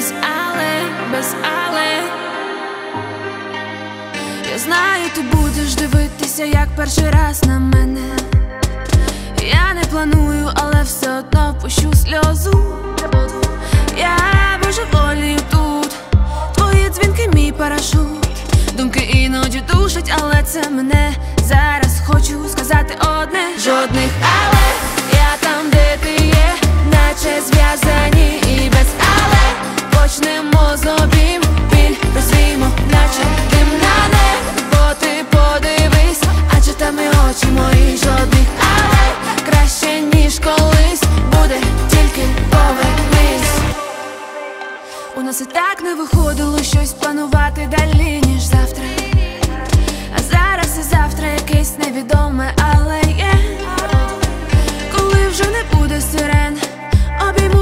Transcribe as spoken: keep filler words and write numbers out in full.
без але, без але. Я знаю, ти будеш дивитися, як перший раз на мене. Я не планую, але все одно пущу сльозу. Я божеволію тут, твої дзвінки мій парашут. Думки іноді душать, але це мене. Зараз хочу сказати одне: жодних але. Я там, де ти є, наче зв'язані і без але. Почнемо з обійм, біль розвіймо, наче дим на небо. Ти подивись, адже там і очі мої. Жодних але, краще ніж колись, буде тільки повернись. У нас і так не виходило щось планувати далі, ніж завтра. А зараз і завтра якесь невідоме, але є. Коли вже не буде сирен, обійму